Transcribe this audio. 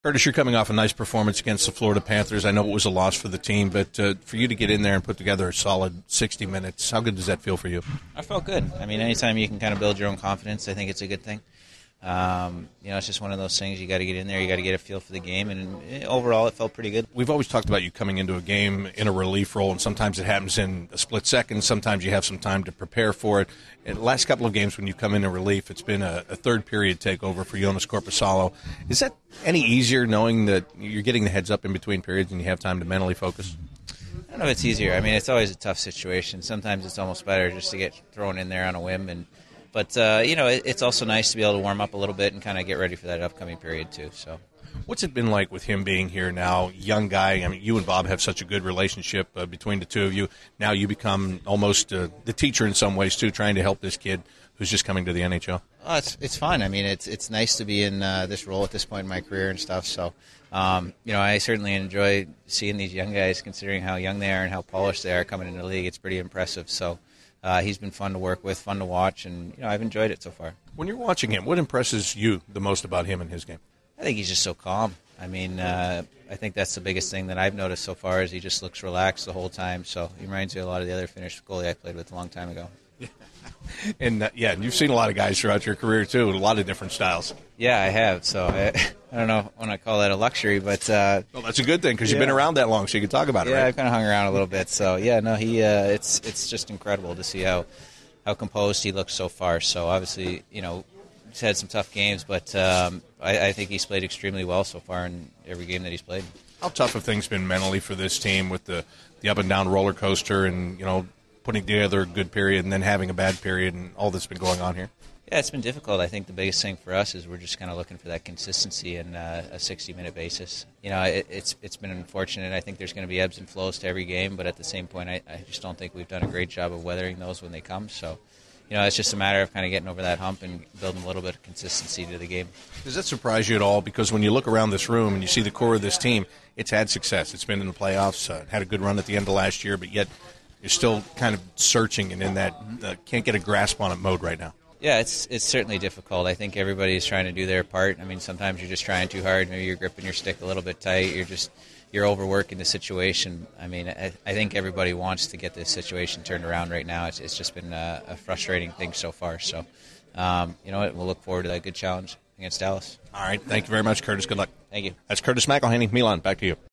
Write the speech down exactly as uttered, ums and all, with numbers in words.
Curtis, you're coming off a nice performance against the Florida Panthers. I know it was a loss for the team, but uh, for you to get in there and put together a solid sixty minutes, how good does that feel for you? I felt good. I mean, anytime you can kind of build your own confidence, I think it's a good thing. Um, you know, it's just one of those things. You got to get in there. You got to get a feel for the game, and overall, it felt pretty good. We've always talked about you coming into a game in a relief role, and sometimes it happens in a split second. Sometimes you have some time to prepare for it. In the last couple of games when you come in a relief, it's been a, a third period takeover for Joonas Korpisalo. Is that any easier knowing that you're getting the heads up in between periods and you have time to mentally focus? I don't know if it's easier. I mean, it's always a tough situation. Sometimes it's almost better just to get thrown in there on a whim. And But, uh, you know, it, it's also nice to be able to warm up a little bit and kind of get ready for that upcoming period, too. So, what's it been like with him being here now, young guy? I mean, you and Bob have such a good relationship uh, between the two of you. Now you become almost uh, the teacher in some ways, too, trying to help this kid who's just coming to the N H L. Oh, it's it's fun. I mean, it's it's nice to be in uh, this role at this point in my career and stuff. So, um, you know, I certainly enjoy seeing these young guys, considering how young they are and how polished they are coming into the league. It's pretty impressive. So, uh, he's been fun to work with, fun to watch, and you know, I've enjoyed it so far. When you're watching him, what impresses you the most about him and his game? I think he's just so calm. I mean, uh, I think that's the biggest thing that I've noticed so far is he just looks relaxed the whole time. So he reminds me a lot of the other Finnish goalie I played with a long time ago. And, uh, yeah, you've seen a lot of guys throughout your career, too, a lot of different styles. Yeah, I have. So I, I don't know when I call that a luxury, but... Uh, well, that's a good thing because yeah. you've been around that long, so you can talk about it, yeah, right? Yeah, I've kind of hung around a little bit. So, yeah, no, he. Uh, it's it's just incredible to see how, how composed he looks so far. So, obviously, you know, he's had some tough games, but um, I, I think he's played extremely well so far in every game that he's played. How tough have things been mentally for this team with the, the up-and-down roller coaster and, you know, putting together a good period and then having a bad period and all that's been going on here? Yeah, it's been difficult. I think the biggest thing for us is we're just kind of looking for that consistency in uh, a sixty-minute basis. You know, it, it's it's been unfortunate. I think there's going to be ebbs and flows to every game, but at the same point, I, I just don't think we've done a great job of weathering those when they come. So, you know, it's just a matter of kind of getting over that hump and building a little bit of consistency to the game. Does that surprise you at all? Because when you look around this room and you see the core of this team, it's had success. It's been in the playoffs, uh, had a good run at the end of last year, but yet you're still kind of searching and in that uh, can't get a grasp on it mode right now. Yeah, it's it's certainly difficult. I think everybody's trying to do their part. I mean, sometimes you're just trying too hard. Maybe you're gripping your stick a little bit tight. You're just you're overworking the situation. I mean, I, I think everybody wants to get this situation turned around right now. It's it's just been a, a frustrating thing so far. So, um, you know what? We'll look forward to that good challenge against Dallas. All right. Thank you very much, Curtis. Good luck. Thank you. That's Curtis McElhaney. Milan, back to you.